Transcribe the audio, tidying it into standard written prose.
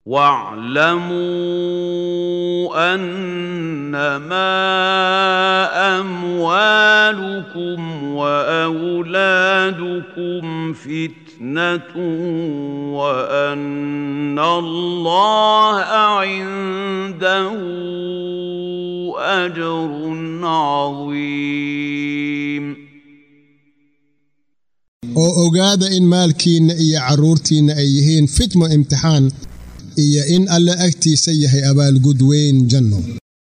واعلموا أنما أموالكم وأولادكم فتنة وأن الله عنده أجر عظيم. oo ogaada in maalkiina iyo caruurtiina ay yihiin fitmo imtixaan iyo in alla agtiisa yahay abaalgud weyn janno.